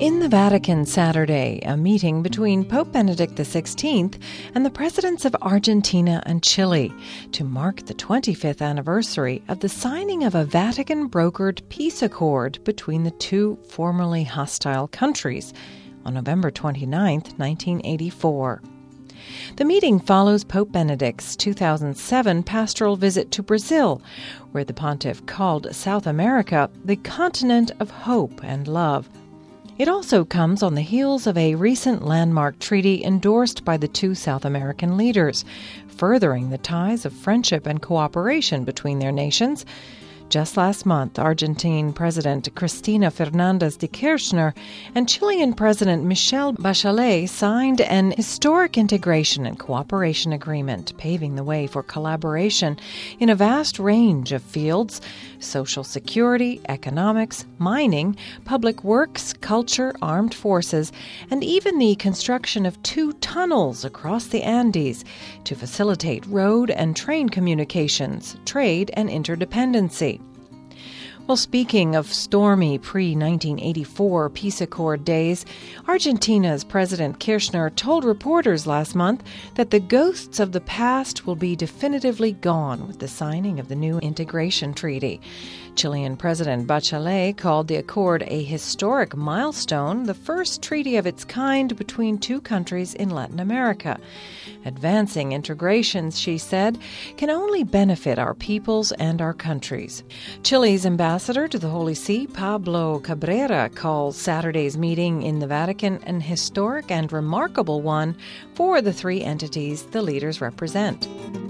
In the Vatican Saturday, a meeting between Pope Benedict XVI and the presidents of Argentina and Chile to mark the 25th anniversary of the signing of a Vatican-brokered peace accord between the two formerly hostile countries on November 29, 1984. The meeting follows Pope Benedict's 2007 pastoral visit to Brazil, where the pontiff called South America the continent of hope and love. It also comes on the heels of a recent landmark treaty endorsed by the two South American leaders, furthering the ties of friendship and cooperation between their nations. Just last month, Argentine President Cristina Fernández de Kirchner and Chilean President Michelle Bachelet signed an historic integration and cooperation agreement, paving the way for collaboration in a vast range of fields: social security, economics, mining, public works, culture, armed forces, and even the construction of 2 tunnels across the Andes to facilitate road and train communications, trade, and interdependency. Well, speaking of stormy pre-1984 peace accord days, Argentina's President Kirchner told reporters last month that the ghosts of the past will be definitively gone with the signing of the new integration treaty. Chilean President Bachelet called the accord a historic milestone, the first treaty of its kind between two countries in Latin America. Advancing integrations, she said, can only benefit our peoples and our countries. Chile's ambassador to the Holy See, Pablo Cabrera, calls Saturday's meeting in the Vatican an historic and remarkable one for the 3 entities the leaders represent.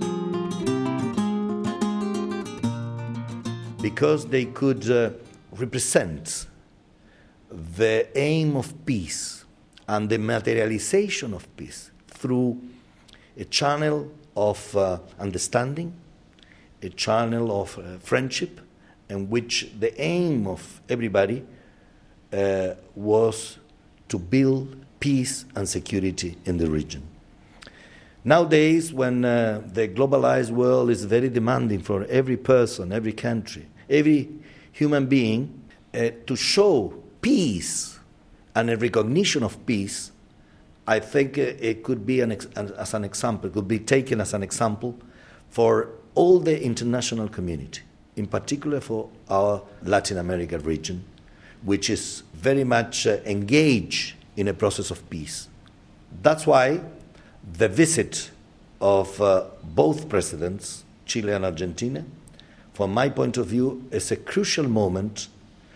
Because they could represent the aim of peace and the materialization of peace through a channel of understanding, a channel of friendship, in which the aim of everybody was to build peace and security in the region. Nowadays, when the globalized world is very demanding for every person, every country, every human being, to show peace and a recognition of peace, I think it could be as an example, could be taken as an example for all the international community, in particular for our Latin America region, which is very much engaged in a process of peace. That's why the visit of both presidents, Chile and Argentina, from my point of view, is a crucial moment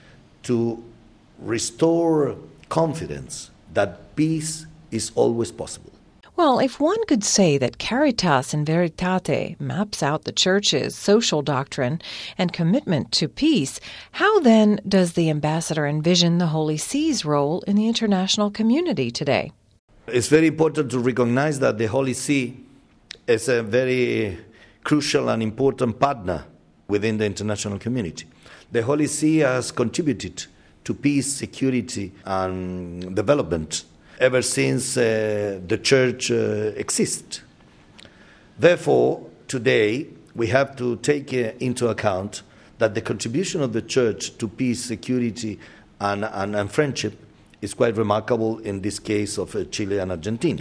to restore confidence that peace is always possible. Well, if one could say that Caritas in Veritate maps out the Church's social doctrine and commitment to peace, how then does the ambassador envision the Holy See's role in the international community today? It's very important to recognize that the Holy See is a very crucial and important partner within the international community. The Holy See has contributed to peace, security, and development ever since the Church exists. Therefore, today, we have to take into account that the contribution of the Church to peace, security, and friendship is quite remarkable in this case of Chile and Argentina.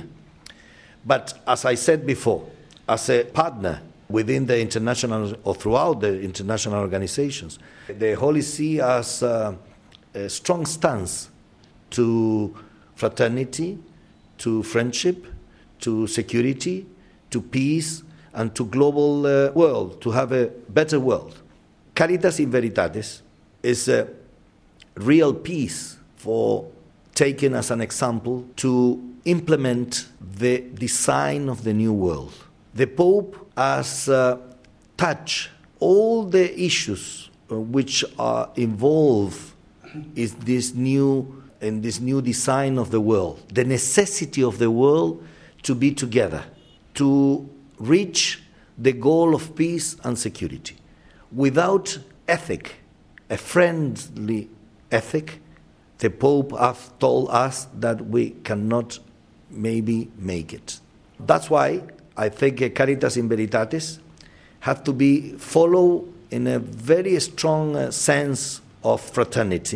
But as I said before, as a partner within the international or throughout the international organizations, the Holy See has a strong stance to fraternity, to friendship, to security, to peace, and to global world, to have a better world. Caritas in Veritatis is a real peace for taken as an example to implement the design of the new world. The Pope has touched all the issues which are involved in this new design of the world, the necessity of the world to be together, to reach the goal of peace and security. Without ethic, a friendly ethic, the Pope has told us that we cannot maybe make it. That's why I think Caritas in Veritatis have to be followed in a very strong sense of fraternity,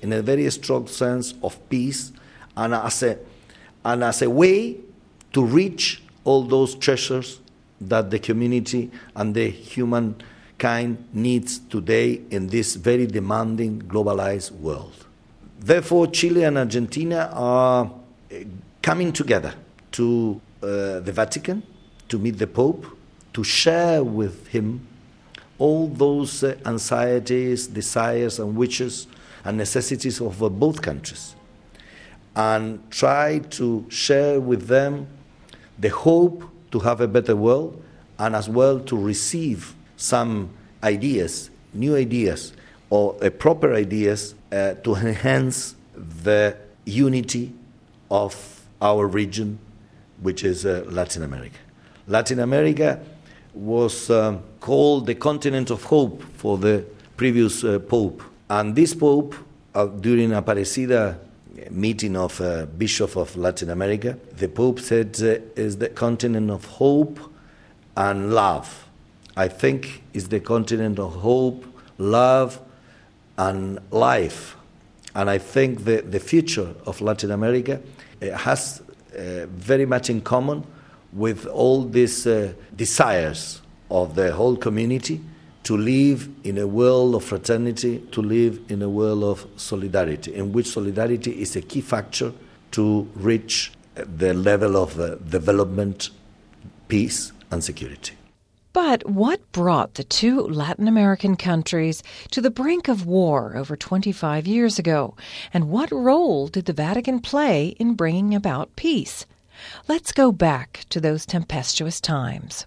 in a very strong sense of peace, and as a way to reach all those treasures that the community and the humankind needs today in this very demanding, globalized world. Therefore, Chile and Argentina are coming together to the Vatican to meet the Pope, to share with him all those anxieties, desires, and wishes and necessities of both countries, and try to share with them the hope to have a better world, and as well to receive some ideas, new ideas, or proper ideas to enhance the unity of our region, which is Latin America. Latin America was called the continent of hope for the previous Pope. And this Pope, during Aparecida meeting of Bishop of Latin America, the Pope said is the continent of hope and love. I think it's the continent of hope, love, and life. And I think the future of Latin America has very much in common with all these desires of the whole community to live in a world of fraternity, to live in a world of solidarity, in which solidarity is a key factor to reach the level of development, peace, and security. But what brought the two Latin American countries to the brink of war over 25 years ago? And what role did the Vatican play in bringing about peace? Let's go back to those tempestuous times.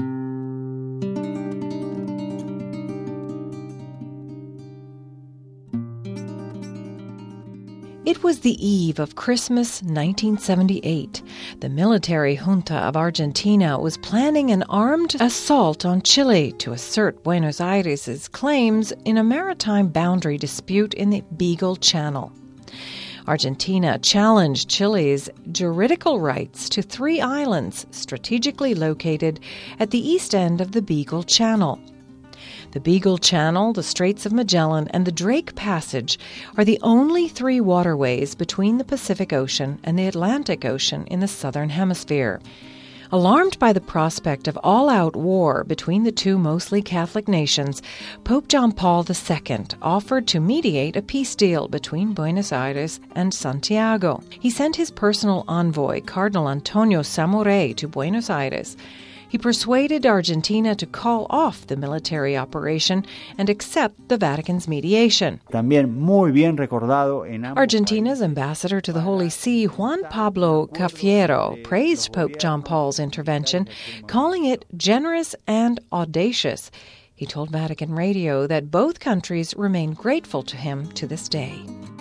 It was the eve of Christmas 1978. The military junta of Argentina was planning an armed assault on Chile to assert Buenos Aires' claims in a maritime boundary dispute in the Beagle Channel. Argentina challenged Chile's juridical rights to 3 islands strategically located at the east end of the Beagle Channel. The Beagle Channel, the Straits of Magellan, and the Drake Passage are the only 3 waterways between the Pacific Ocean and the Atlantic Ocean in the Southern Hemisphere. Alarmed by the prospect of all-out war between the two mostly Catholic nations, Pope John Paul II offered to mediate a peace deal between Buenos Aires and Santiago. He sent his personal envoy, Cardinal Antonio Samoré, to Buenos Aires. He persuaded Argentina to call off the military operation and accept the Vatican's mediation. Argentina's ambassador to the Holy See, Juan Pablo Cafiero, praised Pope John Paul's intervention, calling it generous and audacious. He told Vatican Radio that both countries remain grateful to him to this day.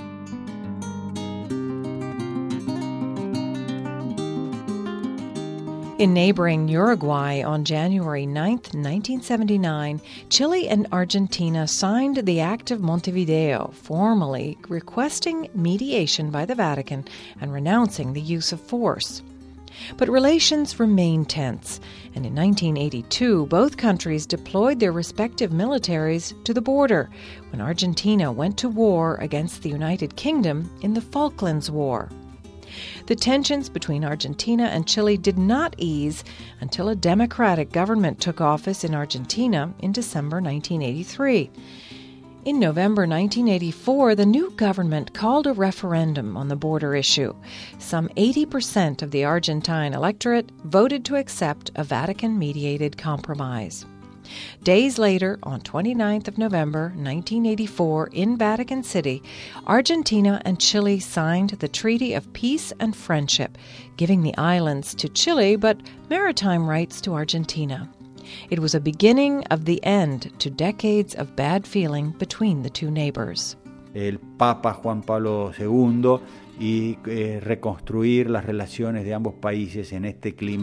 In neighboring Uruguay on January 9, 1979, Chile and Argentina signed the Act of Montevideo, formally requesting mediation by the Vatican and renouncing the use of force. But relations remained tense, and in 1982, both countries deployed their respective militaries to the border when Argentina went to war against the United Kingdom in the Falklands War. The tensions between Argentina and Chile did not ease until a democratic government took office in Argentina in December 1983. In November 1984, the new government called a referendum on the border issue. Some 80% of the Argentine electorate voted to accept a Vatican-mediated compromise. Days later, on 29th of November 1984, in Vatican City, Argentina and Chile signed the Treaty of Peace and Friendship, giving the islands to Chile but maritime rights to Argentina. It was a beginning of the end to decades of bad feeling between the two neighbors. El Papa Juan Pablo II y reconstruir las relaciones de ambos países en este clima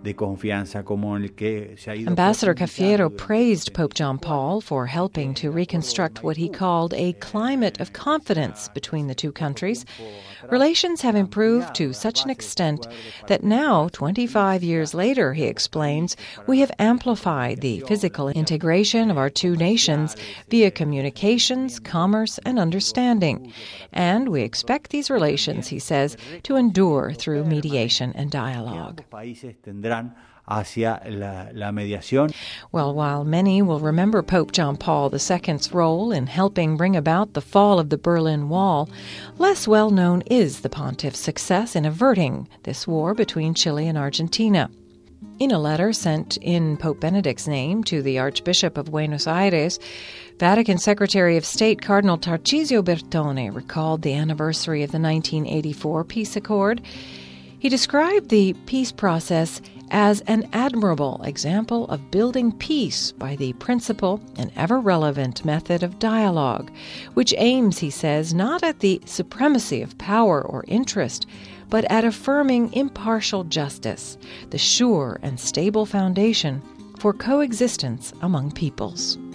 de confianza como el que se ha ido. Ambassador Cafiero praised Pope John Paul for helping to reconstruct what he called a climate of confidence between the two countries. Relations have improved to such an extent that now, 25 years later, he explains, we have amplified the physical integration of our two nations via communications, commerce, and understanding. And we expect these relations, he says, to endure through mediation and dialogue. Hacia la mediación. Well, while many will remember Pope John Paul II's role in helping bring about the fall of the Berlin Wall, less well known is the pontiff's success in averting this war between Chile and Argentina. In a letter sent in Pope Benedict's name to the Archbishop of Buenos Aires, Vatican Secretary of State Cardinal Tarcisio Bertone recalled the anniversary of the 1984 peace accord. He described the peace process as an admirable example of building peace by the principal and ever-relevant method of dialogue, which aims, he says, not at the supremacy of power or interest, but at affirming impartial justice, the sure and stable foundation for coexistence among peoples.